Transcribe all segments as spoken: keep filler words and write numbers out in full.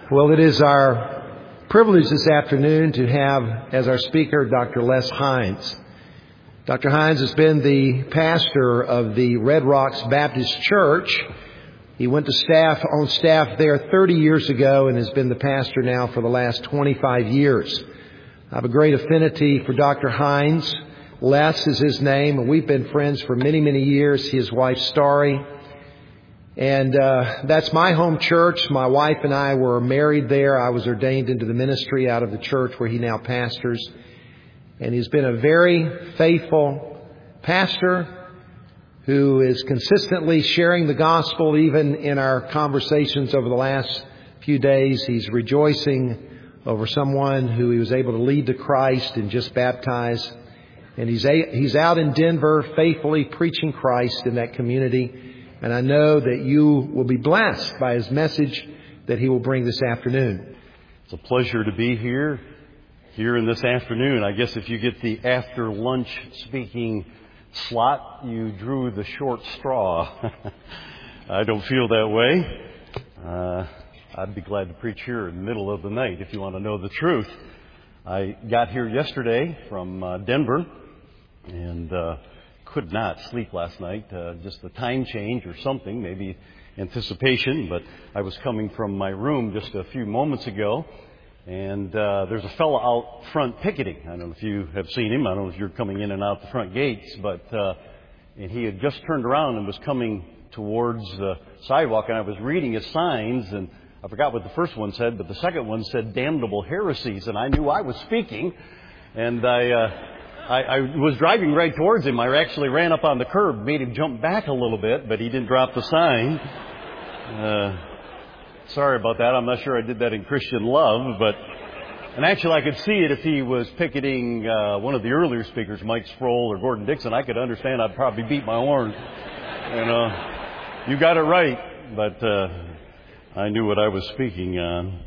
Well, it is our privilege this afternoon to have as our speaker Doctor Les Hines. Doctor Hines has been the pastor of the Red Rocks Baptist Church. He went to staff on staff there thirty years ago and has been the pastor now for the last twenty-five years. I have a great affinity for Doctor Hines. Les is his name, and we've been friends for many, many years. His wife, Starry. And uh that's my home church. My wife and I were married there. I was ordained into the ministry out of the church where he now pastors. And he's been a very faithful pastor who is consistently sharing the gospel. Even in our conversations over the last few days, he's rejoicing over someone who he was able to lead to Christ and just baptize. And he's a, he's out in Denver faithfully preaching Christ in that community. And I know that you will be blessed by his message that he will bring this afternoon. It's a pleasure to be here, here in this afternoon. I guess if you get the after lunch speaking slot, you drew the short straw. I don't feel that way. Uh, I'd be glad to preach here in the middle of the night if you want to know the truth. I got here yesterday from uh, Denver and uh could not sleep last night, uh, just the time change or something, maybe anticipation, but I was coming from my room just a few moments ago, and uh, there's a fellow out front picketing. I don't know if you have seen him. I don't know if you're coming in and out the front gates, but uh, and he had just turned around and was coming towards the sidewalk, and I was reading his signs, and I forgot what the first one said, but the second one said damnable heresies, and I knew I was speaking, and I... Uh, I, I was driving right towards him. I actually ran up on the curb, made him jump back a little bit, but he didn't drop the sign. Uh, sorry about that. I'm not sure I did that in Christian love, but and actually I could see it if he was picketing uh, one of the earlier speakers, Mike Sproul or Gordon Dixon. I could understand. I'd probably beat my horn. You know, you got it right, but uh, I knew what I was speaking on.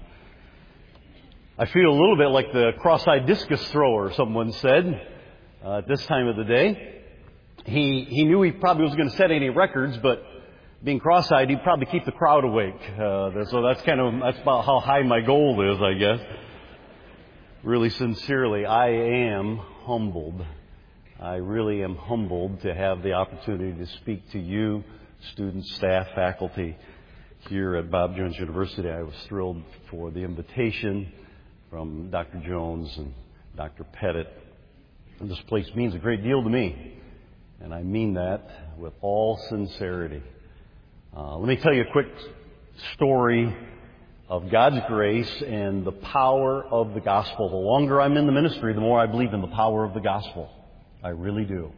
I feel a little bit like the cross-eyed discus thrower, someone said. Uh, at this time of the day, he he knew he probably wasn't going to set any records, but being cross-eyed, he'd probably keep the crowd awake. Uh, so that's kind of that's about how high my goal is, I guess. Really, sincerely, I am humbled. I really am humbled to have the opportunity to speak to you, students, staff, faculty, here at Bob Jones University. I was thrilled for the invitation from Doctor Jones and Doctor Pettit. And this place means a great deal to me, and I mean that with all sincerity. Uh, let me tell you a quick story of God's grace and the power of the gospel. The longer I'm in the ministry, the more I believe in the power of the gospel. I really do.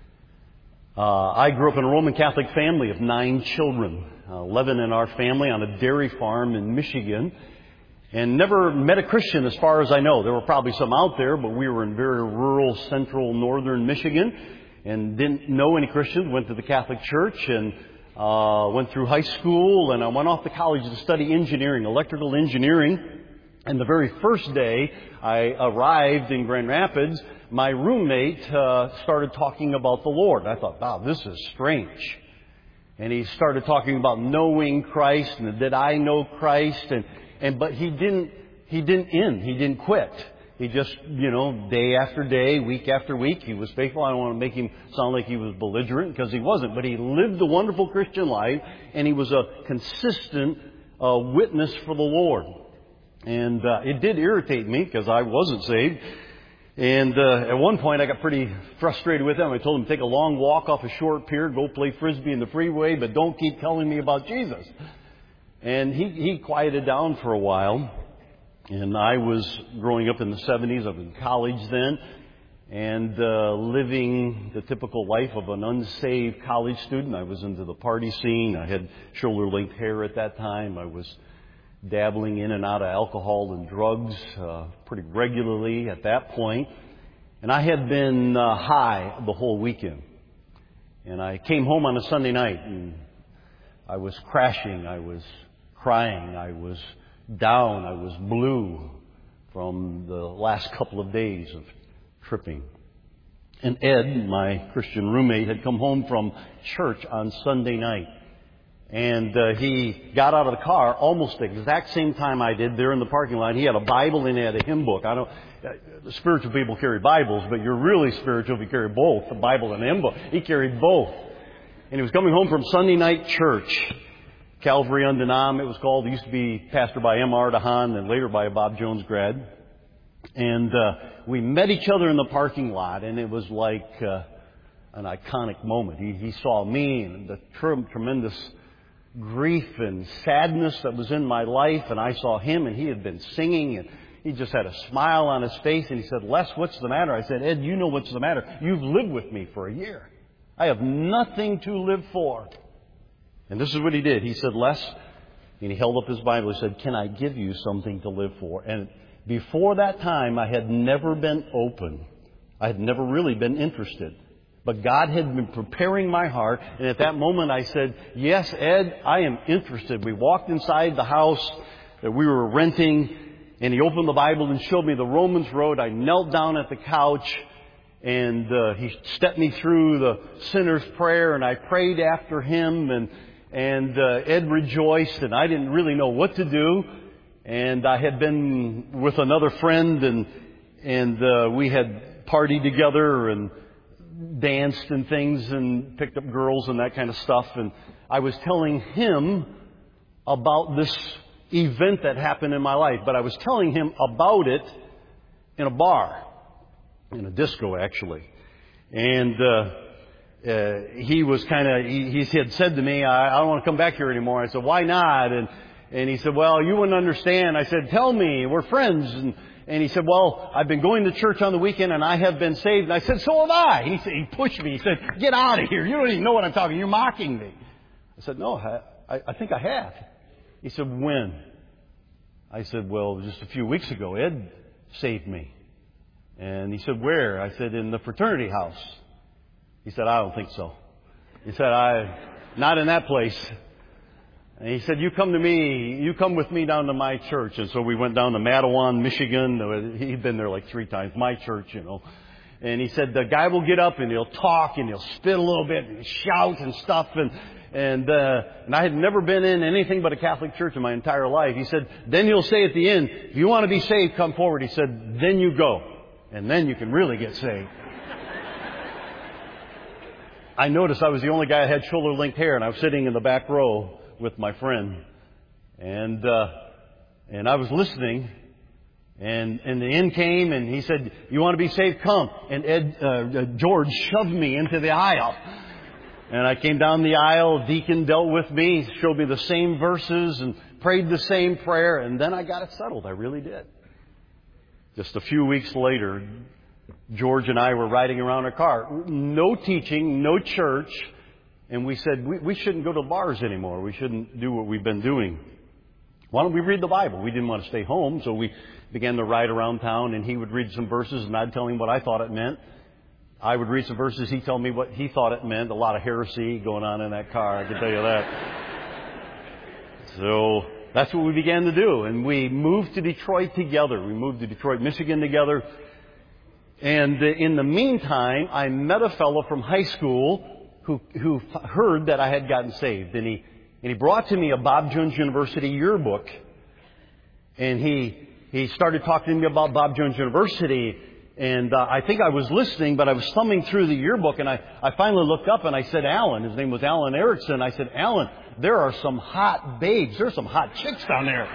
Uh, I grew up in a Roman Catholic family of nine children, uh, eleven in our family on a dairy farm in Michigan. And never met a Christian as far as I know. There were probably some out there, but we were in very rural, central, northern Michigan and didn't know any Christians. Went to the Catholic Church and uh went through high school, and I went off to college to study engineering, electrical engineering. And the very first day I arrived in Grand Rapids, my roommate uh started talking about the Lord. I thought, wow, this is strange. And he started talking about knowing Christ and did I know Christ, and And but he didn't he didn't end. He didn't quit. He just, you know, day after day, week after week, he was faithful. I don't want to make him sound like he was belligerent, because he wasn't. But he lived a wonderful Christian life, and he was a consistent uh, witness for the Lord. And uh, it did irritate me, because I wasn't saved. And uh, at one point, I got pretty frustrated with him. I told him to take a long walk off a short pier, go play Frisbee in the freeway, but don't keep telling me about Jesus. And he, he quieted down for a while. And I was growing up in the seventies. I was in college then. And uh, living the typical life of an unsaved college student. I was into the party scene. I had shoulder-length hair at that time. I was dabbling in and out of alcohol and drugs uh, pretty regularly at that point. And I had been uh, high the whole weekend. And I came home on a Sunday night, and I was crashing. I was crying. I was down. I was blue from the last couple of days of tripping. And Ed, my Christian roommate, had come home from church on Sunday night. And uh, he got out of the car almost the exact same time I did there in the parking lot. He had a Bible and he had a hymn book. I don't, uh, spiritual people carry Bibles, but you're really spiritual if you carry both, the Bible and the hymn book. He carried both. And he was coming home from Sunday night church, Calvary on Denham, it was called. It used to be pastored by M R DeHaan and later by a Bob Jones grad. And uh, we met each other in the parking lot, and it was like uh, an iconic moment. He, he saw me and the tr- tremendous grief and sadness that was in my life, and I saw him, and he had been singing, and he just had a smile on his face, and he said, "Les, what's the matter?" I said, "Ed, you know what's the matter. You've lived with me for a year. I have nothing to live for." And this is what he did. He said, "Les," and he held up his Bible, he said, "Can I give you something to live for?" And before that time, I had never been open. I had never really been interested. But God had been preparing my heart, and at that moment I said, "Yes, Ed, I am interested." We walked inside the house that we were renting, and he opened the Bible and showed me the Romans Road. I knelt down at the couch, and uh, he stepped me through the sinner's prayer, and I prayed after him, and and uh, Ed rejoiced, and I didn't really know what to do. And I had been with another friend, and and uh, we had partied together and danced and things and picked up girls and that kind of stuff. And I was telling him about this event that happened in my life. But I was telling him about it in a bar, in a disco actually. And uh, uh, he was kind of, he, he had said to me, I, I don't want to come back here anymore. I said, "Why not?" And and he said, "Well, you wouldn't understand." I said, "Tell me, we're friends." And And he said, "Well, I've been going to church on the weekend and I have been saved." And I said, "So have I." He said, he pushed me. He said, "Get out of here. You don't even know what I'm talking. You're mocking me." I said, "No, I, I think I have." He said, "When?" I said, "Well, just a few weeks ago, Ed saved me." And he said, "Where?" I said, "In the fraternity house." He said, "I don't think so." He said, "I, not in that place." And he said, "You come to me, you come with me down to my church." And so we went down to Mattawan, Michigan. He'd been there like three times, my church, you know. And he said, "The guy will get up and he'll talk and he'll spit a little bit and shout and stuff." And and uh, and I had never been in anything but a Catholic church in my entire life. He said, "Then he'll say at the end, if you want to be saved, come forward." He said, "Then you go. And then you can really get saved." I noticed I was the only guy that had shoulder-length hair, and I was sitting in the back row with my friend, and uh, and I was listening, and and the end came, and he said, "You want to be saved? Come." And Ed uh, George shoved me into the aisle, and I came down the aisle. Deacon dealt with me, showed me the same verses, and prayed the same prayer, and then I got it settled. I really did. Just a few weeks later, George and I were riding around our car. No teaching, no church. And we said, we, we shouldn't go to bars anymore. We shouldn't do what we've been doing. Why don't we read the Bible? We didn't want to stay home, so we began to ride around town, and he would read some verses, and I'd tell him what I thought it meant. I would read some verses, he'd tell me what he thought it meant. A lot of heresy going on in that car, I can tell you that. So that's what we began to do, and we moved to Detroit together. We moved to Detroit, Michigan together. And in the meantime, I met a fellow from high school who who heard that I had gotten saved. And he and he brought to me a Bob Jones University yearbook. And he he started talking to me about Bob Jones University. And uh, I think I was listening, but I was thumbing through the yearbook. And I, I finally looked up and I said, "Alan," his name was Alan Erickson. I said, "Alan, there are some hot babes. There's some hot chicks down there."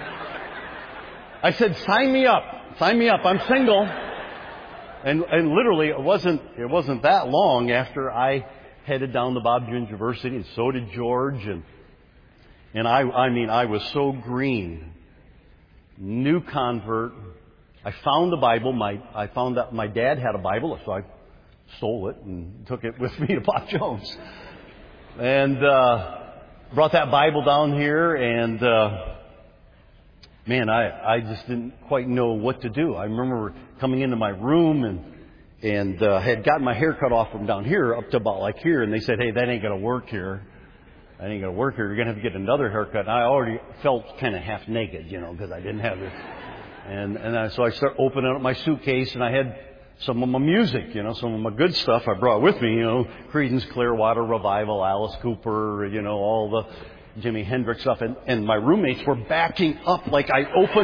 I said, "Sign me up. Sign me up. I'm single." And and literally, it wasn't it wasn't that long after I headed down to Bob Jones University, and so did George, and and I I mean I was so green, new convert. I found the Bible. My I found that my dad had a Bible, so I stole it and took it with me to Bob Jones, and uh, brought that Bible down here. And uh, man, I I just didn't quite know what to do. I remember coming into my room and. And uh, had gotten my hair cut off from down here up to about like here. And they said, "Hey, that ain't going to work here. That ain't going to work here. You're going to have to get another haircut." And I already felt kind of half naked, you know, because I didn't have it. And and I, so I started opening up my suitcase, and I had some of my music, you know, some of my good stuff I brought with me, you know, Creedence Clearwater Revival, Alice Cooper, you know, all the Jimi Hendrix stuff, and, and my roommates were backing up like I opened,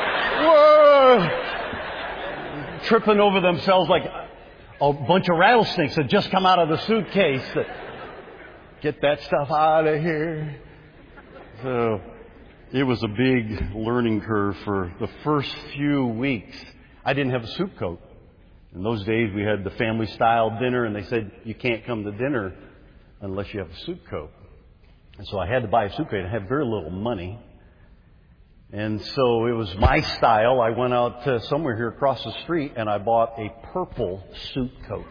whoa, tripping over themselves like a bunch of rattlesnakes had just come out of the suitcase. Get that stuff out of here. So it was a big learning curve for the first few weeks. I didn't have a suit coat. In those days, we had the family-style dinner, and they said, you can't come to dinner unless you have a suit coat. And so I had to buy a suit coat. I had very little money. And so it was my style. I went out to somewhere here across the street, and I bought a purple suit coat.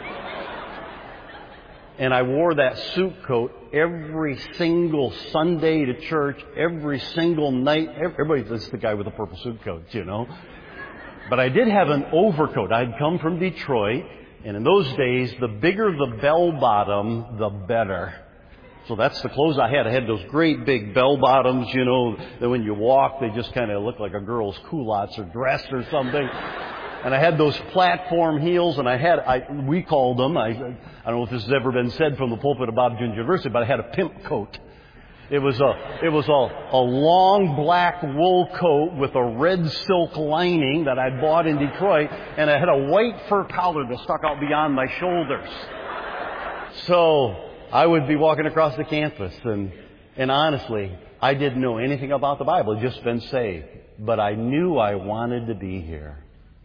And I wore that suit coat every single Sunday to church, every single night. Everybody, that's the guy with the purple suit coat, you know. But I did have an overcoat. I'd come from Detroit, and in those days, the bigger the bell bottom, the better. So that's the clothes I had. I had those great big bell bottoms, you know, that when you walk, they just kind of look like a girl's culottes or dress or something. And I had those platform heels, and I had, I, we called them, I, I don't know if this has ever been said from the pulpit of Bob Jones University, but I had a pimp coat. It was a, it was a, a long black wool coat with a red silk lining that I'd bought in Detroit, and I had a white fur collar that stuck out beyond my shoulders. So I would be walking across the campus, and, and honestly, I didn't know anything about the Bible. I'd just been saved. But I knew I wanted to be here.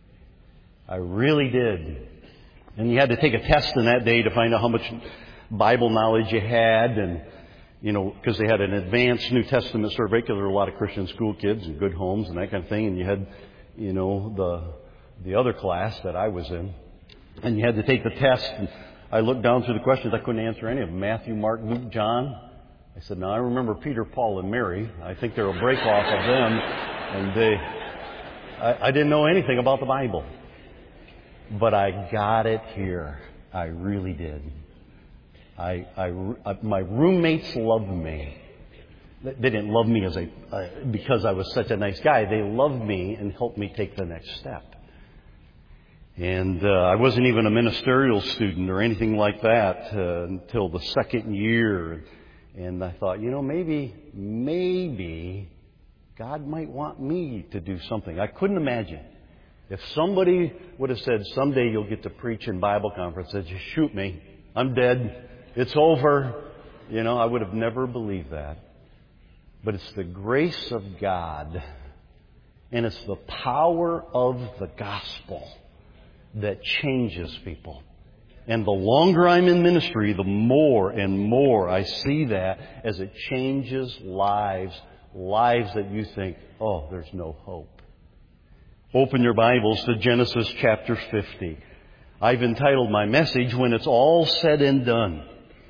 I really did. And you had to take a test in that day to find out how much Bible knowledge you had, and you know, because they had an advanced New Testament survey, because there were a lot of Christian school kids and good homes and that kind of thing. And you had, you know, the the other class that I was in. And you had to take the test. And I looked down through the questions. I couldn't answer any of them. Matthew, Mark, Luke, John. I said, now I remember Peter, Paul, and Mary. I think they're a break off of them. And they, I, I didn't know anything about the Bible. But I got it here. I really did. I, I, my roommates loved me. They didn't love me as a, uh, because I was such a nice guy. They loved me and helped me take the next step. And uh, I wasn't even a ministerial student or anything like that uh, until the second year. And I thought, you know, maybe, maybe God might want me to do something. I couldn't imagine. If somebody would have said, someday you'll get to preach in Bible conferences, just shoot me. I'm dead. It's over. You know, I would have never believed that. But it's the grace of God and it's the power of the gospel that changes people. And the longer I'm in ministry, the more and more I see that as it changes lives, lives that you think, oh, there's no hope. Open your Bibles to Genesis chapter fifty. I've entitled my message, When It's All Said and Done.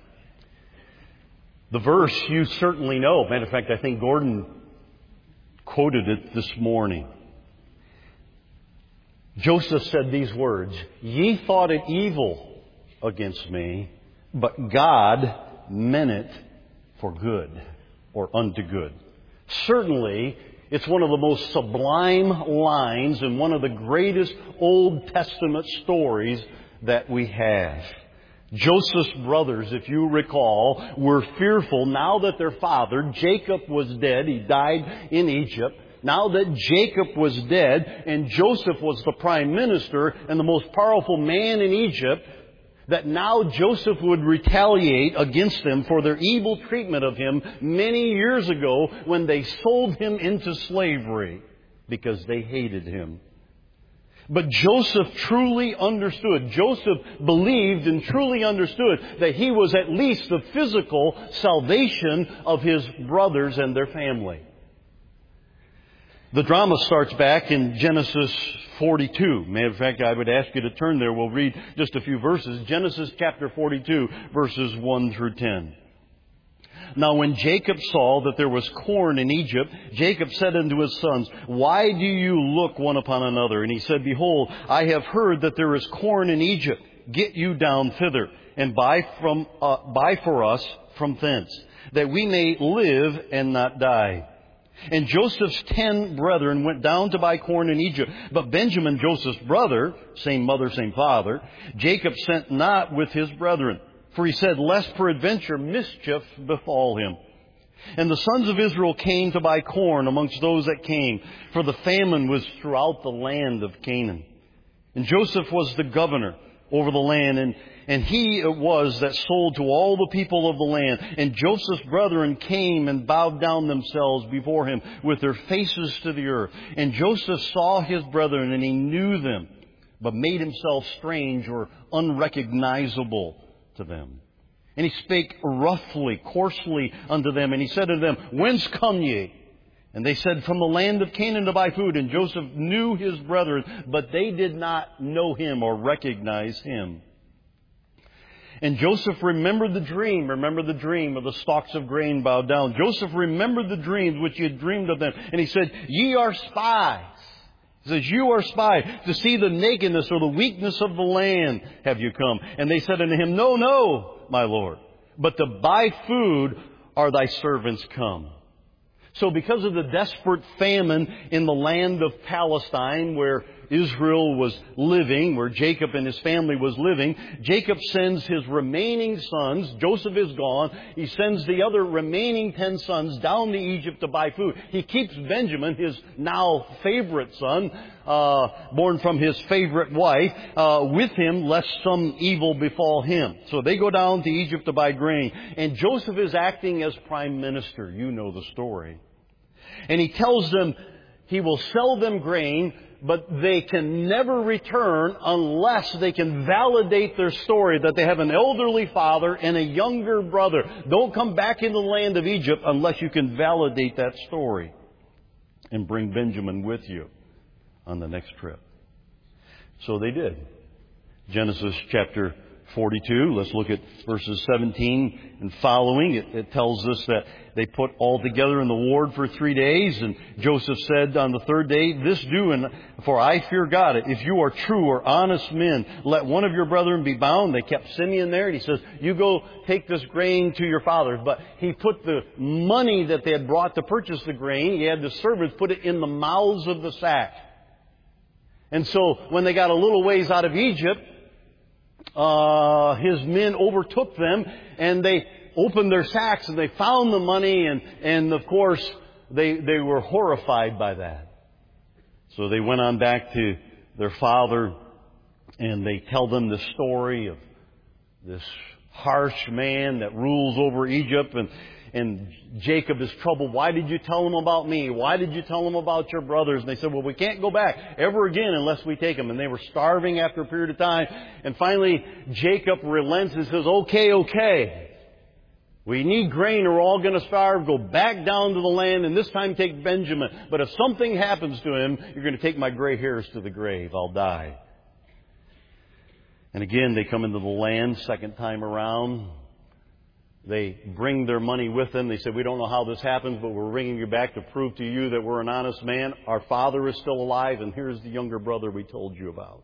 The verse you certainly know. Matter of fact, I think Gordon quoted it this morning. Joseph said these words, Ye thought it evil against me, but God meant it for good, or unto good. Certainly, it's one of the most sublime lines in one of the greatest Old Testament stories that we have. Joseph's brothers, if you recall, were fearful now that their father, Jacob, was dead. He died in Egypt. Now that Jacob was dead and Joseph was the prime minister and the most powerful man in Egypt, that now Joseph would retaliate against them for their evil treatment of him many years ago when they sold him into slavery because they hated him. But Joseph truly understood. Joseph believed and truly understood that he was at least the physical salvation of his brothers and their family. The drama starts back in Genesis forty-two. Matter of fact, I would ask you to turn there. We'll read just a few verses. Genesis chapter forty-two, verses one through ten. Now when Jacob saw that there was corn in Egypt, Jacob said unto his sons, Why do you look one upon another? And he said, Behold, I have heard that there is corn in Egypt. Get you down thither, and buy from uh, buy for us from thence, that we may live and not die. And Joseph's ten brethren went down to buy corn in Egypt. But Benjamin, Joseph's brother, same mother, same father, Jacob sent not with his brethren. For he said, Lest peradventure mischief befall him. And the sons of Israel came to buy corn amongst those that came, for the famine was throughout the land of Canaan. And Joseph was the governor over the land, and, and he it was that sold to all the people of the land. And Joseph's brethren came and bowed down themselves before him with their faces to the earth. And Joseph saw his brethren, and he knew them, but made himself strange or unrecognizable to them. And he spake roughly, coarsely unto them, and he said unto them, Whence come ye? And they said, From the land of Canaan to buy food. And Joseph knew his brethren, but they did not know him or recognize him. And Joseph remembered the dream, remember the dream of the stalks of grain bowed down. Joseph remembered the dreams which he had dreamed of them. And he said, Ye are spies. He says, You are spies. To see the nakedness or the weakness of the land have you come. And they said unto him, No, no, my Lord, but to buy food are thy servants come. So because of the desperate famine in the land of Palestine where Israel was living, where Jacob and his family was living, Jacob sends his remaining sons. Joseph is gone. He sends the other remaining ten sons down to Egypt to buy food. He keeps Benjamin, his now favorite son, uh, born from his favorite wife, uh, with him, lest some evil befall him. So they go down to Egypt to buy grain. And Joseph is acting as prime minister. You know the story. And he tells them he will sell them grain, but they can never return unless they can validate their story that they have an elderly father and a younger brother. Don't come back into the land of Egypt unless you can validate that story and bring Benjamin with you on the next trip. So they did. Genesis chapter forty-two. Let's look at verses seventeen and following. It, it tells us that they put all together in the ward for three days. And Joseph said on the third day, This do, and for I fear God. If you are true or honest men, let one of your brethren be bound. They kept Simeon there. And he says, You go take this grain to your fathers. But he put the money that they had brought to purchase the grain, he had the servants put it in the mouths of the sack. And so when they got a little ways out of Egypt, Uh, his men overtook them, and they opened their sacks, and they found the money, and, and of course, they, they were horrified by that. So they went on back to their father, and they tell them the story of this harsh man that rules over Egypt, and And Jacob is troubled. Why did you tell him about me? Why did you tell him about your brothers? And they said, well, we can't go back ever again unless we take them. And they were starving after a period of time. And finally, Jacob relents and says, okay, okay. We need grain or we're all going to starve. Go back down to the land and this time take Benjamin. But if something happens to him, you're going to take my gray hairs to the grave. I'll die. And again, they come into the land second time around. They bring their money with them. They said, we don't know how this happens, but we're bringing you back to prove to you that we're an honest man. Our father is still alive, and here's the younger brother we told you about.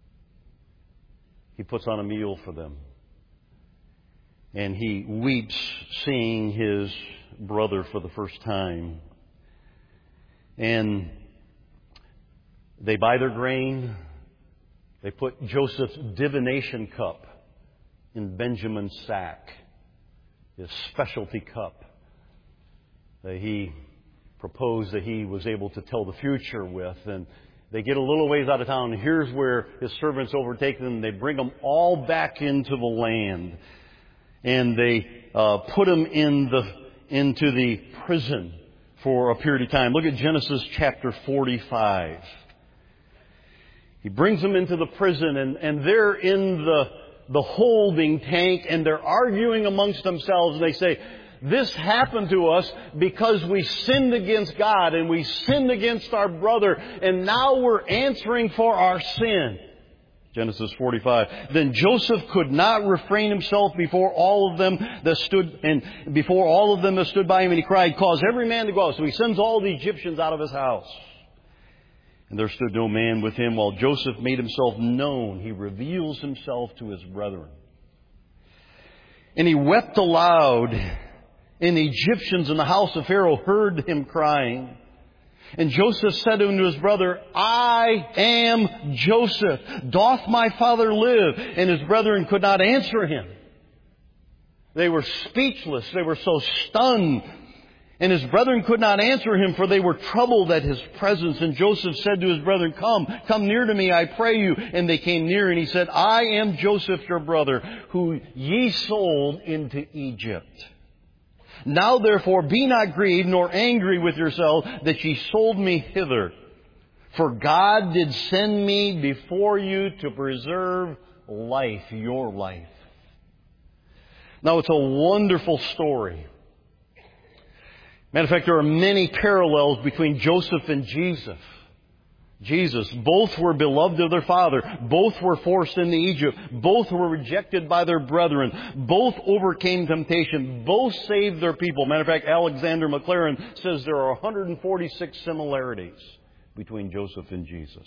He puts on a meal for them. And he weeps seeing his brother for the first time. And they buy their grain. They put Joseph's divination cup in Benjamin's sack. His specialty cup that he proposed that he was able to tell the future with. And they get a little ways out of town. And here's where his servants overtake them. They bring them all back into the land. And they uh, put them in the, into the prison for a period of time. Look at Genesis chapter forty-five. He brings them into the prison, and, and they're in the the holding tank, and they're arguing amongst themselves, and they say, this happened to us because we sinned against God and we sinned against our brother, and now we're answering for our sin. Genesis forty-five. Then Joseph could not refrain himself before all of them that stood, and before all of them that stood by him, and he cried, cause every man to go out. So he sends all the Egyptians out of his house. And there stood no man with him. While Joseph made himself known, he reveals himself to his brethren. And he wept aloud. And the Egyptians in the house of Pharaoh heard him crying. And Joseph said unto his brother, I am Joseph. Doth my father live? And his brethren could not answer him. They were speechless. They were so stunned And his brethren could not answer him, for they were troubled at his presence. And Joseph said to his brethren, Come, come near to me, I pray you. And they came near, and he said, I am Joseph your brother, who ye sold into Egypt. Now therefore be not grieved, nor angry with yourself, that ye sold me hither. For God did send me before you to preserve life, your life. Now it's a wonderful story. Matter of fact, there are many parallels between Joseph and Jesus. Jesus. Both were beloved of their father. Both were forced into Egypt. Both were rejected by their brethren. Both overcame temptation. Both saved their people. Matter of fact, Alexander McLaren says there are one hundred forty-six similarities between Joseph and Jesus.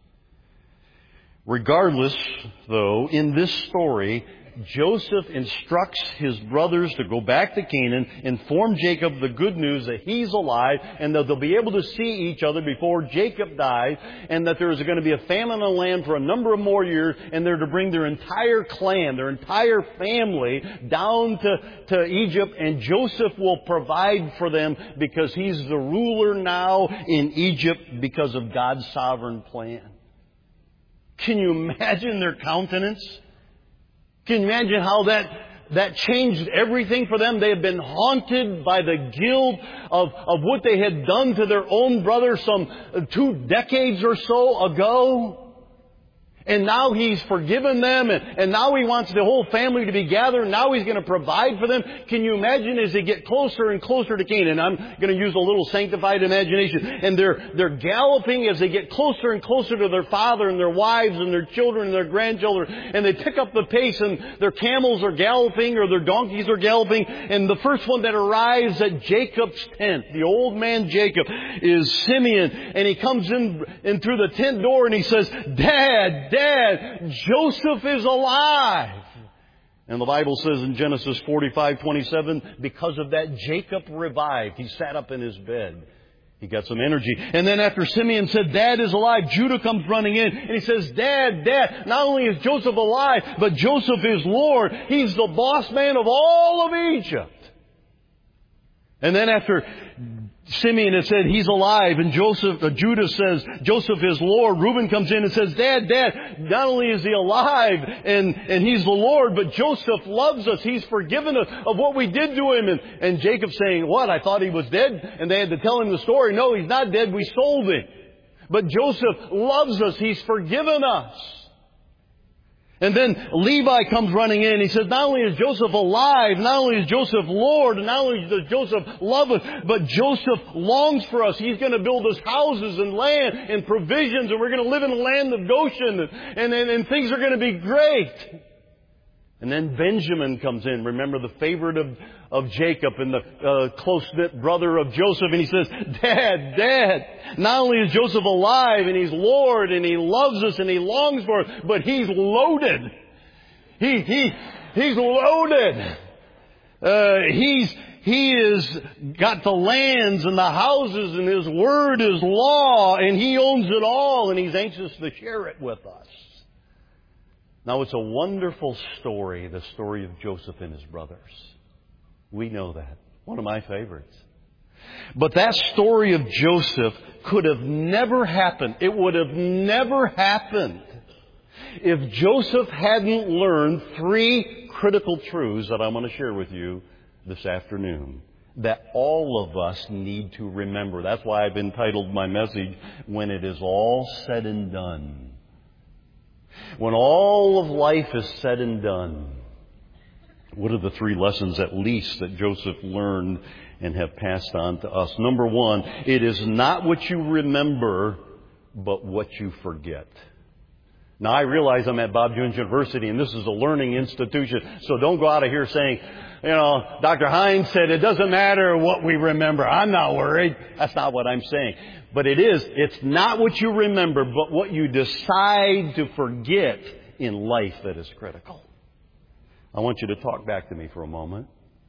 Regardless, though, in this story, Joseph instructs his brothers to go back to Canaan, inform Jacob the good news that he's alive and that they'll be able to see each other before Jacob dies, and that there's going to be a famine in the land for a number of more years, and they're to bring their entire clan, their entire family down to, to Egypt, and Joseph will provide for them because he's the ruler now in Egypt because of God's sovereign plan. Can you imagine their countenance? Can you imagine how that, that changed everything for them? They had been haunted by the guilt of, of what they had done to their own brother some two decades or so ago. And now He's forgiven them, and, and now He wants the whole family to be gathered. Now He's going to provide for them. Can you imagine as they get closer and closer to Canaan? I'm going to use a little sanctified imagination. And they're, they're galloping as they get closer and closer to their father and their wives and their children and their grandchildren. And they pick up the pace, and their camels are galloping or their donkeys are galloping. And the first one that arrives at Jacob's tent, the old man Jacob, is Simeon. And he comes in, in through the tent door and he says, Dad, Dad, Dad, Joseph is alive. And the Bible says in Genesis forty-five twenty-seven, because of that, Jacob revived. He sat up in his bed. He got some energy. And then after Simeon said, Dad is alive, Judah comes running in. And he says, Dad, Dad, not only is Joseph alive, but Joseph is Lord. He's the boss man of all of Egypt. And then after Simeon had said he's alive, and Joseph, uh, Judah says Joseph is Lord, Reuben comes in and says, Dad, Dad, not only is he alive and, and he's the Lord, but Joseph loves us. He's forgiven us of what we did to him. And, and Jacob saying, what? I thought he was dead? And they had to tell him the story. No, he's not dead. We sold him. But Joseph loves us. He's forgiven us. And then Levi comes running in. He says, not only is Joseph alive, not only is Joseph Lord, and not only does Joseph love us, but Joseph longs for us. He's going to build us houses and land and provisions, and we're going to live in the land of Goshen, and, and, and things are going to be great. And then Benjamin comes in. Remember, the favorite of, of Jacob and the uh, close-knit brother of Joseph. And he says, Dad, Dad, not only is Joseph alive and he's Lord and he loves us and he longs for us, but he's loaded. He, he, he's loaded. Uh, he's, he has got the lands and the houses, and his word is law, and he owns it all, and he's anxious to share it with us. Now, it's a wonderful story, the story of Joseph and his brothers. We know that. One of my favorites. But that story of Joseph could have never happened. It would have never happened if Joseph hadn't learned three critical truths that I want to share with you this afternoon, that all of us need to remember. That's why I've entitled my message, When It Is All Said and Done. When all of life is said and done, what are the three lessons at least that Joseph learned and have passed on to us? Number one, it is not what you remember, but what you forget. Now, I realize I'm at Bob Jones University, and this is a learning institution, so don't go out of here saying, you know, Doctor Hines said it doesn't matter what we remember. I'm not worried. That's not what I'm saying. But it is, it's not what you remember, but what you decide to forget in life that is critical. I want you to talk back to me for a moment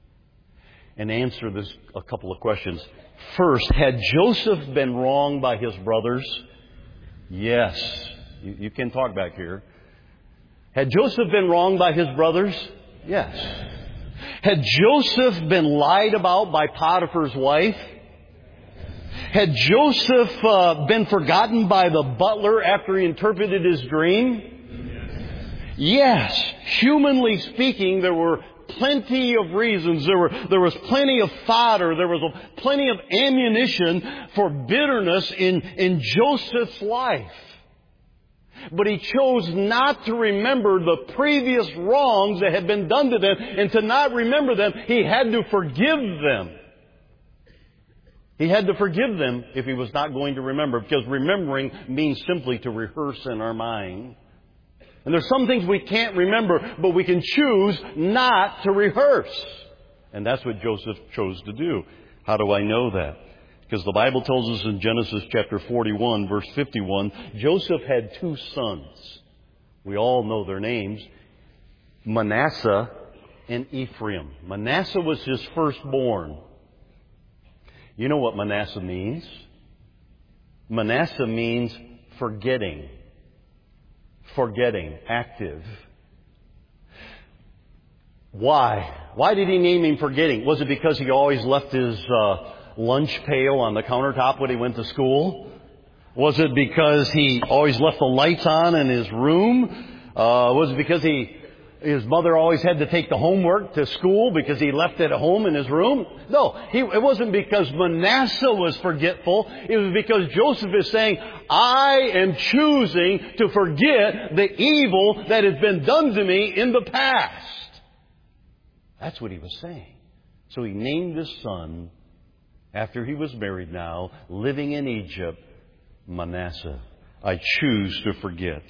and answer this a couple of questions. First, had Joseph been wronged by his brothers? Yes. You, you can talk back here. Had Joseph been wronged by his brothers? Yes. Had Joseph been lied about by Potiphar's wife? Had Joseph uh, been forgotten by the butler after he interpreted his dream? Yes. Humanly speaking, there were plenty of reasons. There were there was plenty of fodder. There was a, plenty of ammunition for bitterness in, in Joseph's life. But he chose not to remember the previous wrongs that had been done to them. And to not remember them, he had to forgive them. He had to forgive them if he was not going to remember. Because remembering means simply to rehearse in our mind. And there's some things we can't remember, but we can choose not to rehearse. And that's what Joseph chose to do. How do I know that? Because the Bible tells us in Genesis chapter forty-one, verse fifty-one, Joseph had two sons. We all know their names. Manasseh and Ephraim. Manasseh was his firstborn. You know what Manasseh means? Manasseh means forgetting. Forgetting. Active. Why? Why did he name him forgetting? Was it because he always left his uh, lunch pail on the countertop when he went to school? Was it because he always left the lights on in his room? Uh, was it because he his mother always had to take the homework to school because he left it at home in his room? No, he, it wasn't because Manasseh was forgetful. It was because Joseph is saying, I am choosing to forget the evil that has been done to me in the past. That's what he was saying. So he named his son, after he was married now, living in Egypt, Manasseh. I choose to forget.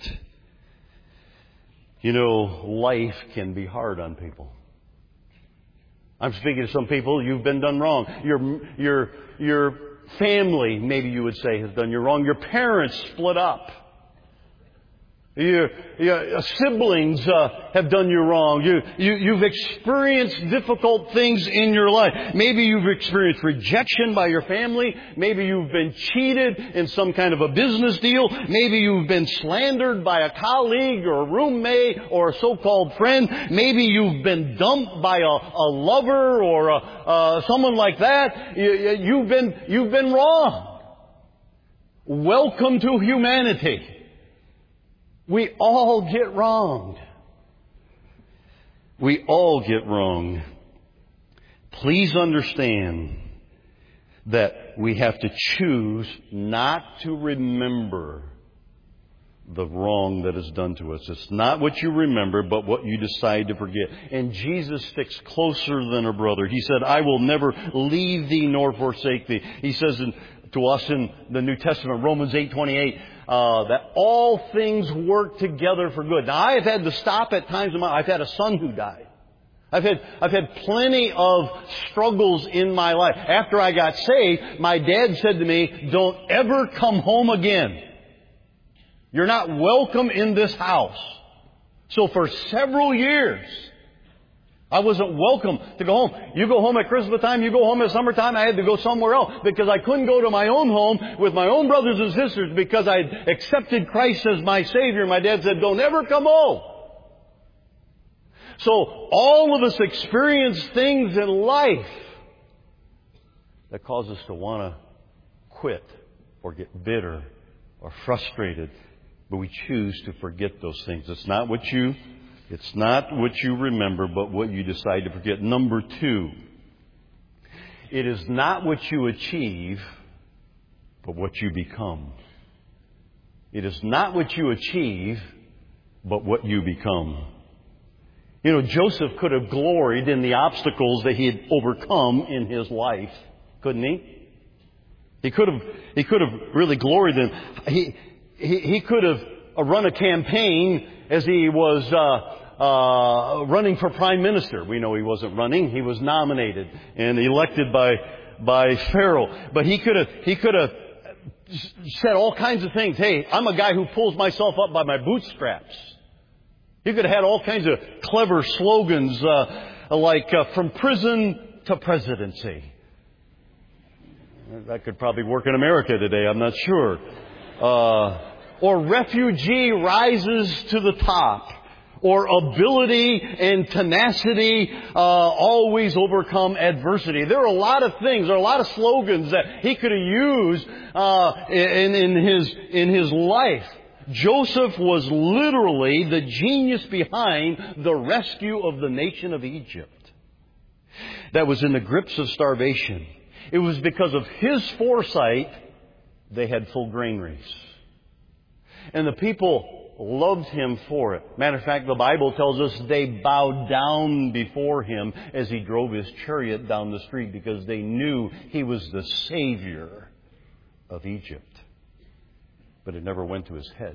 You know, life can be hard on people. I'm speaking to some people, you've been done wrong. Your, your, your family, maybe you would say, has done you wrong. Your parents split up. Your, your siblings uh, have done you wrong. You, you, you've experienced difficult things in your life. Maybe you've experienced rejection by your family. Maybe you've been cheated in some kind of a business deal. Maybe you've been slandered by a colleague or a roommate or a so-called friend. Maybe you've been dumped by a, a lover or a, uh, someone like that. You, you've been, you've been wrong. Welcome to humanity. We all get wronged. We all get wrong. Please understand that we have to choose not to remember the wrong that is done to us. It's not what you remember, but what you decide to forget. And Jesus sticks closer than a brother. He said, I will never leave thee nor forsake thee. He says in, to us in the New Testament, Romans eight twenty-eight, Uh, that all things work together for good. Now, I have had to stop at times in my life. I've had a son who died. I've had, I've had plenty of struggles in my life. After I got saved, my dad said to me, don't ever come home again. You're not welcome in this house. So for several years, I wasn't welcome to go home. You go home at Christmas time, you go home at summertime, I had to go somewhere else because I couldn't go to my own home with my own brothers and sisters because I had accepted Christ as my Savior. My dad said, don't ever come home. So all of us experience things in life that cause us to want to quit or get bitter or frustrated. But we choose to forget those things. It's not what you It's not what you remember, but what you decide to forget. Number two, it is not what you achieve, but what you become. It is not what you achieve, but what you become. You know, Joseph could have gloried in the obstacles that he had overcome in his life, couldn't he? He could have, he could have really gloried in. He, he, he could have run a campaign as he was uh, uh, running for prime minister. We know he wasn't running; he was nominated and elected by by Pharaoh. But he could have he could have said all kinds of things. Hey, I'm a guy who pulls myself up by my bootstraps. He could have had all kinds of clever slogans uh, like uh, "From prison to presidency." That could probably work in America today. I'm not sure. Uh, or refugee rises to the top. or ability and tenacity uh, always overcome adversity. There are a lot of things, there are a lot of slogans that he could have used uh, in, in his in his life. Joseph was literally the genius behind the rescue of the nation of Egypt that was in the grips of starvation. It was because of his foresight they had full granaries. And the people loved him for it. Matter of fact, the Bible tells us they bowed down before him as he drove his chariot down the street because they knew he was the Savior of Egypt. But it never went to his head.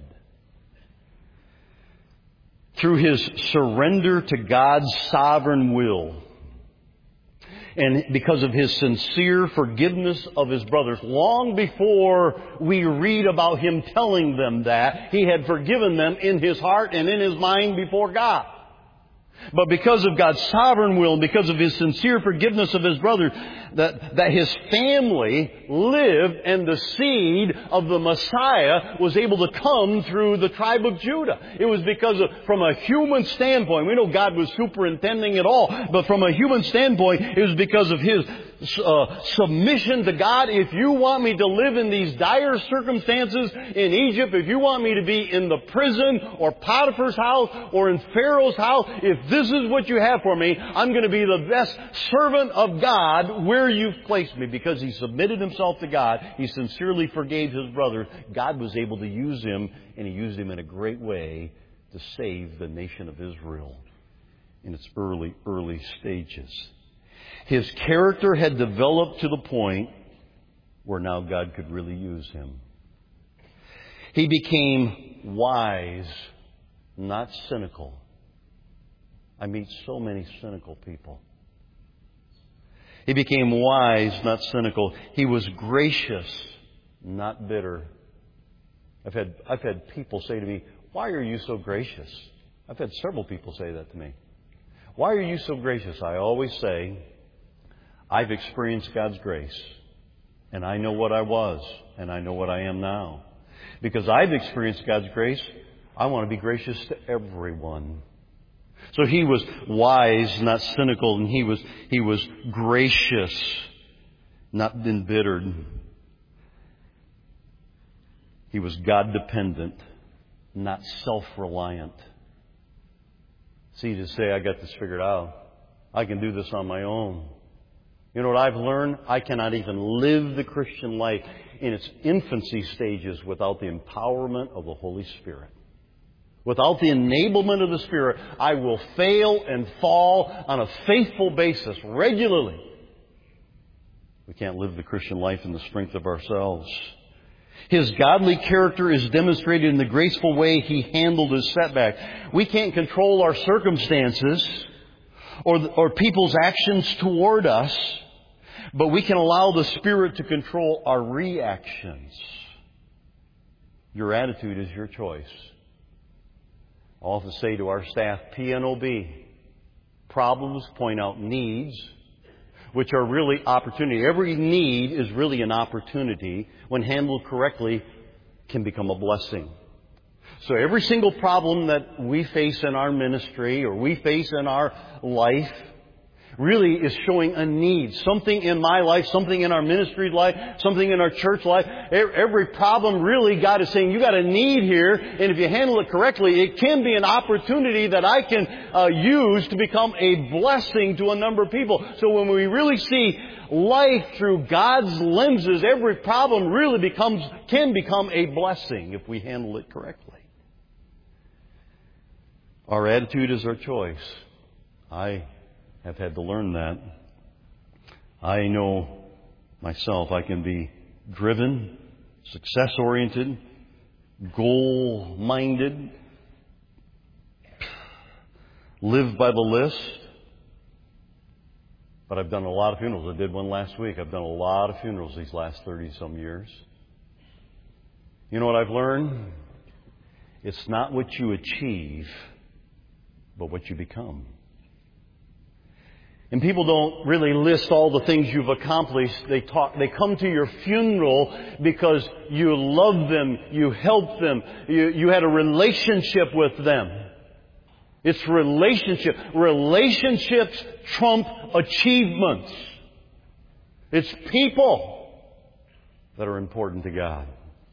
Through his surrender to God's sovereign will, and because of his sincere forgiveness of his brothers, long before we read about him telling them that, he had forgiven them in his heart and in his mind before God. But because of God's sovereign will and because of his sincere forgiveness of his brothers, that, that his family lived and the seed of the Messiah was able to come through the tribe of Judah. It was because of, from a human standpoint, we know God was superintending it all, but from a human standpoint, it was because of his uh, submission to God. If you want me to live in these dire circumstances in Egypt, if you want me to be in the prison or Potiphar's house or in Pharaoh's house, if this is what you have for me, I'm going to be the best servant of God where you've placed me. Because he submitted himself to God, he sincerely forgave his brother. God was able to use him, and he used him in a great way to save the nation of Israel in its early, early stages. His character had developed to the point where now God could really use him. He became wise, not cynical. I meet so many cynical people. He became wise, not cynical. He was gracious, not bitter. I've had, I've had people say to me, "Why are you so gracious?" I've had several people say that to me. "Why are you so gracious?" I always say, I've experienced God's grace, and I know what I was, and I know what I am now. Because I've experienced God's grace, I want to be gracious to everyone. So he was wise, not cynical, and he was he was gracious, not embittered. He was God-dependent, not self-reliant. It's easy to say, I got this figured out. I can do this on my own. You know what I've learned? I cannot even live the Christian life in its infancy stages without the empowerment of the Holy Spirit. Without the enablement of the Spirit, I will fail and fall on a faithful basis regularly. We can't live the Christian life in the strength of ourselves. His godly character is demonstrated in the graceful way he handled his setback. We can't control our circumstances or, or people's actions toward us, but we can allow the Spirit to control our reactions. Your attitude is your choice. I often say to our staff, P N O B, problems point out needs, which are really opportunity. Every need is really an opportunity. When handled correctly, can become a blessing. So every single problem that we face in our ministry or we face in our life really is showing a need. Something in my life, something in our ministry life, something in our church life. Every problem really, God is saying, you got a need here, and if you handle it correctly, it can be an opportunity that I can uh, use to become a blessing to a number of people. So when we really see life through God's lenses, every problem really becomes, can become a blessing if we handle it correctly. Our attitude is our choice. I have had to learn that. I know myself I can be driven, success-oriented, goal-minded, live by the list. But I've done a lot of funerals. I did one last week. I've done a lot of funerals these last thirty-some years. You know what I've learned? It's not what you achieve, but what you become. And people don't really list all the things you've accomplished. They talk, they come to your funeral because you love them, you helped them, you, you had a relationship with them. It's relationship. Relationships trump achievements. It's people that are important to God.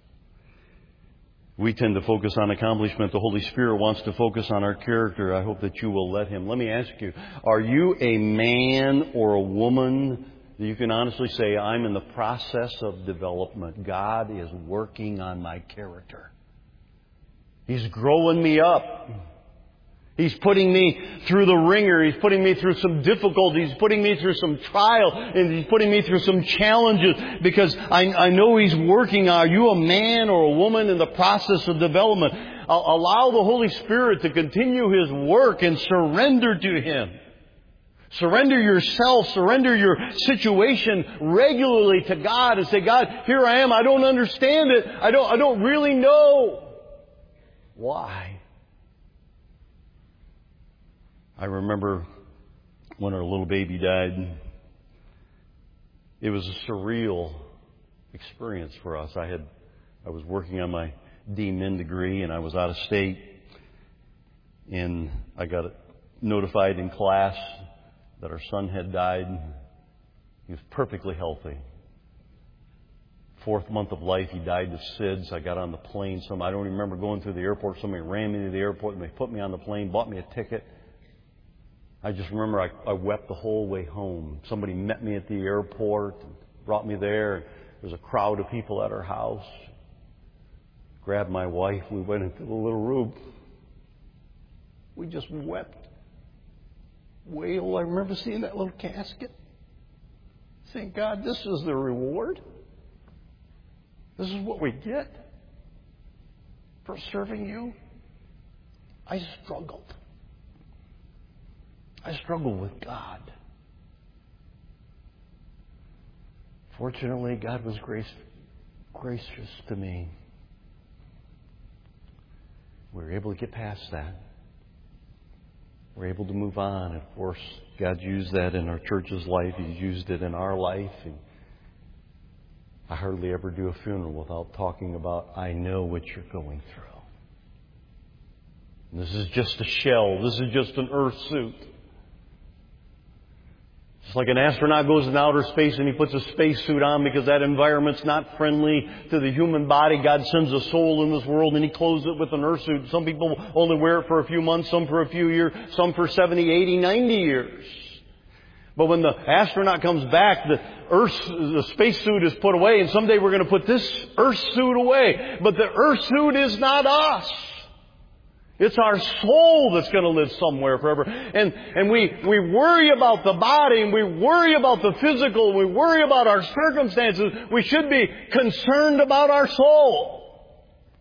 We tend to focus on accomplishment. The Holy Spirit wants to focus on our character. I hope that you will let Him. Let me ask you, are you a man or a woman that you can honestly say, I'm in the process of development? God is working on my character. He's growing me up. He's putting me through the ringer. He's putting me through some difficulties. He's putting me through some trial. And He's putting me through some challenges because I, I know He's working. Are you a man or a woman in the process of development? Allow the Holy Spirit to continue His work and surrender to Him. Surrender yourself. Surrender your situation regularly to God and say, God, here I am. I don't understand it. I don't, I don't really know why. I remember when our little baby died, it was a surreal experience for us. I had, I was working on my D Min degree and I was out of state, and I got notified in class that our son had died. He was perfectly healthy. Fourth month of life, he died of S I D S. I got on the plane. Some I don't even remember going through the airport. Somebody ran me to the airport and they put me on the plane, bought me a ticket. I just remember I, I wept the whole way home. Somebody met me at the airport and brought me there. There was a crowd of people at our house. Grabbed my wife. We went into the little room. We just wept. Wail. I remember seeing that little casket. Saying, God, this is the reward. This is what we get for serving You. I struggled. I struggle with God. Fortunately, God was grace, gracious to me. We were able to get past that. We're able to move on. Of course, God used that in our church's life. He's used it in our life. And I hardly ever do a funeral without talking about, I know what you're going through. And this is just a shell. This is just an earth suit. It's like an astronaut goes in outer space and he puts a spacesuit on because that environment's not friendly to the human body. God sends a soul in this world and He clothes it with an earth suit. Some people only wear it for a few months, some for a few years, some for seventy, eighty, ninety years. But when the astronaut comes back, the earth, the spacesuit is put away, and someday we're going to put this earth suit away. But the earth suit is not us. It's our soul that's going to live somewhere forever. And, and we, we worry about the body, and we worry about the physical, and we worry about our circumstances. We should be concerned about our soul.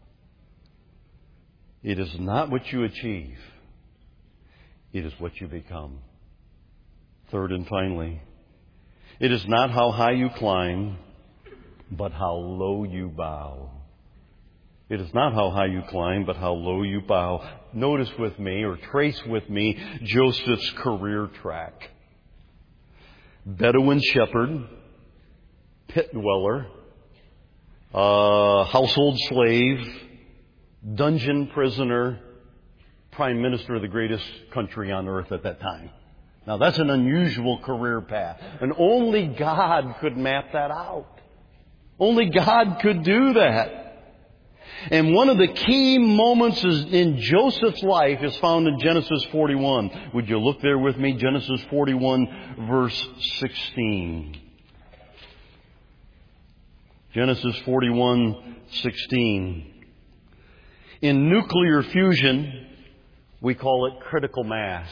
It is not what you achieve. It is what you become. Third and finally, it is not how high you climb, but how low you bow. It is not how high you climb, but how low you bow. Notice with me, or trace with me, Joseph's career track. Bedouin shepherd, pit dweller, uh, household slave, dungeon prisoner, prime minister of the greatest country on earth at that time. Now that's an unusual career path. And only God could map that out. Only God could do that. And one of the key moments in Joseph's life is found in Genesis forty-one. Would you look there with me? Genesis forty-one, verse sixteen. Genesis forty-one, sixteen. In nuclear fusion, we call it critical mass.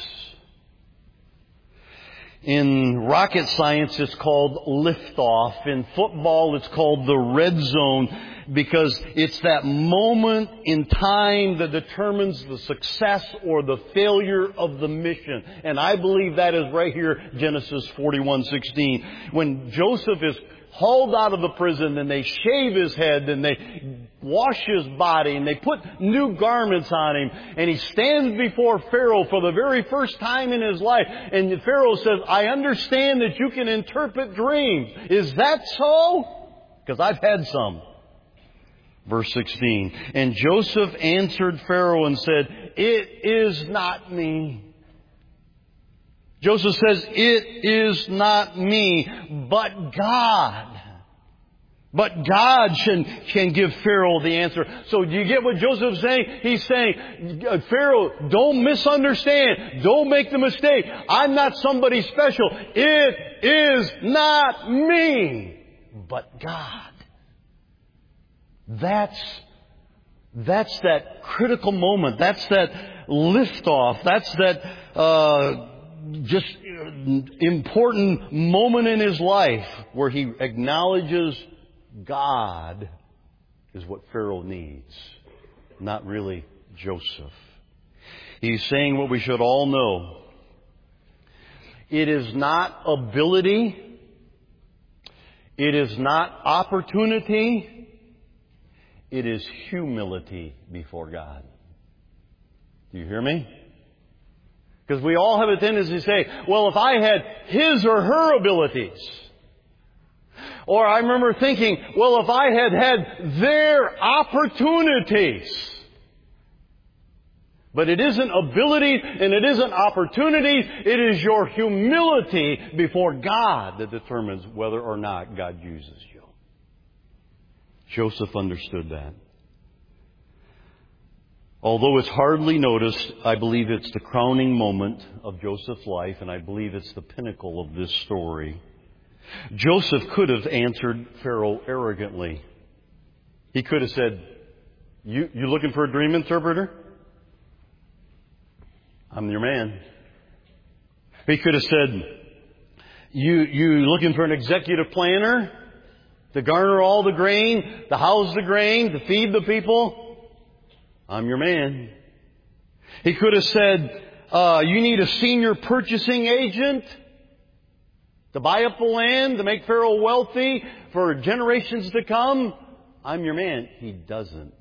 In rocket science, it's called liftoff. In football, it's called the red zone, because it's that moment in time that determines the success or the failure of the mission. And I believe that is right here, Genesis forty-one sixteen. When Joseph is hauled out of the prison and they shave his head and they wash his body and they put new garments on him, and he stands before Pharaoh for the very first time in his life, and Pharaoh says, I understand that you can interpret dreams. Is that so? Because I've had some. Verse sixteen. And Joseph answered Pharaoh and said, it is not me. Joseph says, it is not me, but God. But God can, can give Pharaoh the answer. So do you get what Joseph's saying? He's saying, Pharaoh, don't misunderstand. Don't make the mistake. I'm not somebody special. It is not me, but God. That's, that's that critical moment. That's that liftoff. That's that, uh, just important moment in his life where he acknowledges God is what Pharaoh needs, not really Joseph. He's saying what we should all know. It is not ability. It is not opportunity. It is humility before God. Do you hear me? Because we all have a tendency to say, well, if I had his or her abilities. Or I remember thinking, well, if I had had their opportunities. But it isn't ability and it isn't opportunity. It is your humility before God that determines whether or not God uses you. Joseph understood that. Although it's hardly noticed, I believe it's the crowning moment of Joseph's life, and I believe it's the pinnacle of this story. Joseph could have answered Pharaoh arrogantly. He could have said, you, you looking for a dream interpreter? I'm your man. He could have said, you, you looking for an executive planner to garner all the grain, to house the grain, to feed the people? I'm your man. He could have said, uh, you need a senior purchasing agent to buy up the land, to make Pharaoh wealthy for generations to come. I'm your man. He doesn't.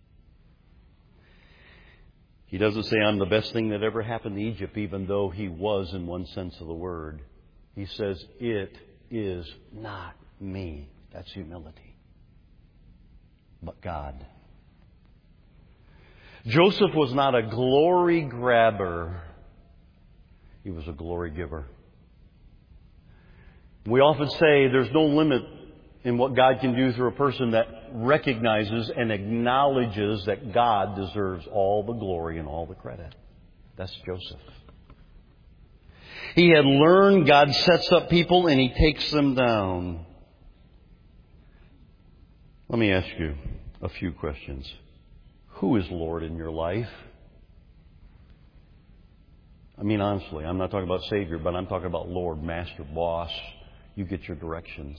He doesn't say, I'm the best thing that ever happened to Egypt, even though he was in one sense of the word. He says, it is not me. That's humility. But God. Joseph was not a glory grabber. He was a glory giver. We often say there's no limit in what God can do through a person that recognizes and acknowledges that God deserves all the glory and all the credit. That's Joseph. He had learned God sets up people and He takes them down. Let me ask you a few questions. Who is Lord in your life? I mean, honestly, I'm not talking about Savior, but I'm talking about Lord, Master, Boss. You get your directions.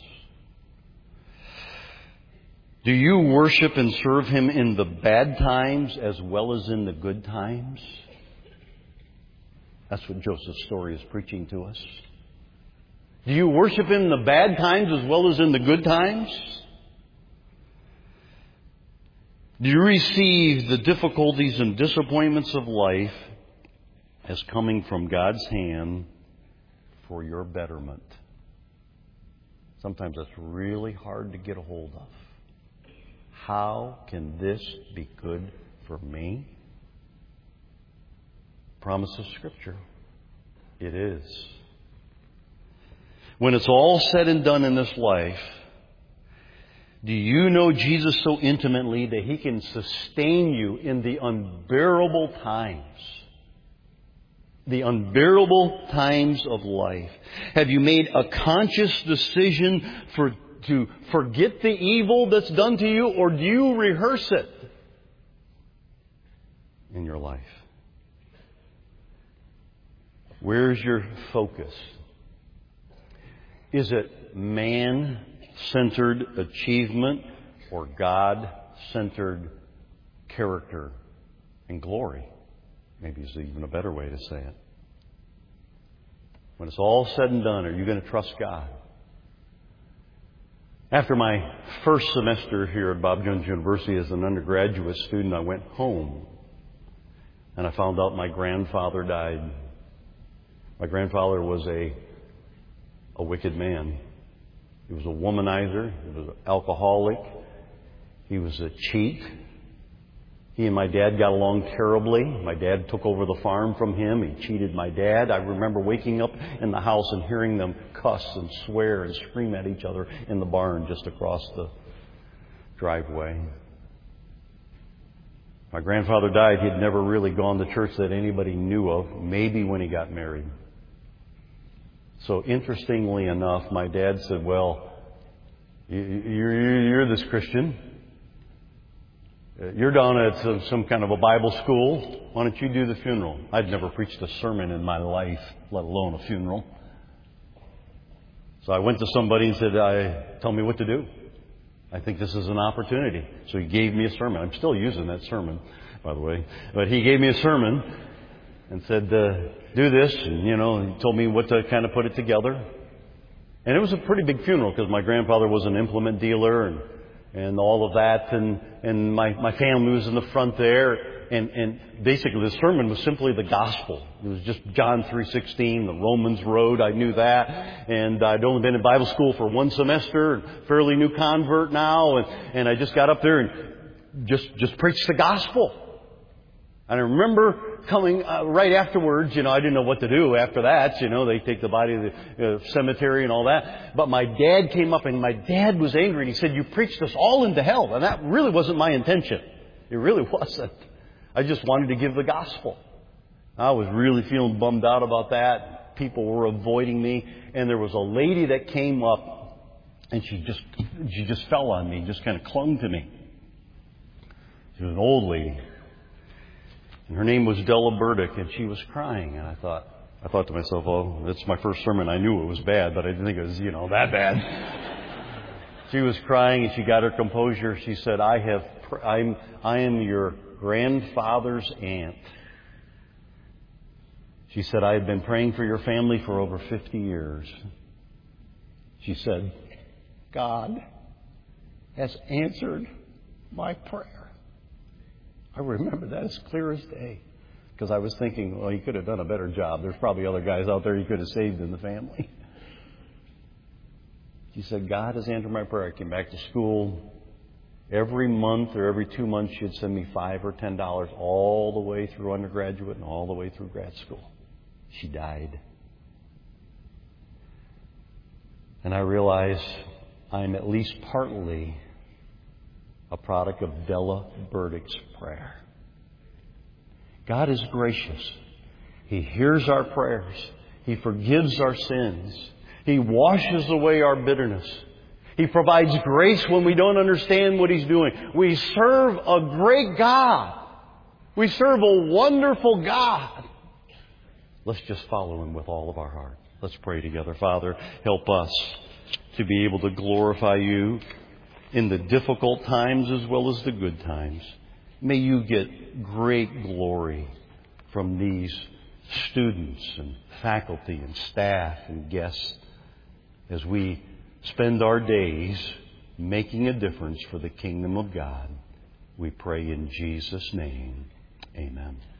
Do you worship and serve Him in the bad times as well as in the good times? That's what Joseph's story is preaching to us. Do you worship Him in the bad times as well as in the good times? Do you receive the difficulties and disappointments of life as coming from God's hand for your betterment? Sometimes that's really hard to get a hold of. How can this be good for me? Promise of Scripture. It is. When it's all said and done in this life, do you know Jesus so intimately that He can sustain you in the unbearable times? The unbearable times of life. Have you made a conscious decision for to forget the evil that's done to you, or do you rehearse it in your life? Where's your focus? Is it man-centered achievement or God-centered character and glory? Maybe is even a better way to say it. When it's all said and done, are you going to trust God? After my first semester here at Bob Jones University as an undergraduate student, I went home and I found out my grandfather died. My grandfather was a, a wicked man. He was a womanizer. He was an alcoholic. He was a cheat. He and my dad got along terribly. My dad took over the farm from him. He cheated my dad. I remember waking up in the house and hearing them cuss and swear and scream at each other in the barn just across the driveway. My grandfather died. He'd never really gone to church that anybody knew of, maybe when he got married. So interestingly enough, my dad said, well, you're, you're this Christian. You're down at some, some kind of a Bible school. Why don't you do the funeral? I'd never preached a sermon in my life, let alone a funeral. So I went to somebody and said, I, tell me what to do. I think this is an opportunity. So he gave me a sermon. I'm still using that sermon, by the way. But he gave me a sermon and said, uh, do this. And, you know, he told me what to kind of put it together. And it was a pretty big funeral because my grandfather was an implement dealer and and all of that, and, and my, my family was in the front there, and, and basically the sermon was simply the gospel. It was just John three sixteen, the Romans road, I knew that, and I'd only been in Bible school for one semester, and fairly new convert now, and, and I just got up there and just, just preached the gospel. And I remember coming uh, right afterwards, you know, I didn't know what to do after that. You know, they take the body to the uh, cemetery and all that. But my dad came up and my dad was angry. And he said, you preached us all into hell. And that really wasn't my intention. It really wasn't. I just wanted to give the gospel. I was really feeling bummed out about that. People were avoiding me. And there was a lady that came up and she just, she just fell on me, just kind of clung to me. She was an old lady. And her name was Della Burdick, and she was crying. And I thought, I thought to myself, oh, that's my first sermon. I knew it was bad, but I didn't think it was, you know, that bad. She was crying, and she got her composure. She said, I have, I'm, I am your grandfather's aunt. She said, I have been praying for your family for over fifty years. She said, God has answered my prayer. I remember that as clear as day. Because I was thinking, well, he could have done a better job. There's probably other guys out there he could have saved in the family. She said, God has answered my prayer. I came back to school. Every month or every two months, she'd send me five or ten dollars all the way through undergraduate and all the way through grad school. She died. And I realized I'm at least partly a product of Della Burdick's prayer. God is gracious. He hears our prayers. He forgives our sins. He washes away our bitterness. He provides grace when we don't understand what He's doing. We serve a great God. We serve a wonderful God. Let's just follow Him with all of our heart. Let's pray together. Father, help us to be able to glorify You in the difficult times as well as the good times. May You get great glory from these students and faculty and staff and guests as we spend our days making a difference for the kingdom of God. We pray in Jesus' name. Amen.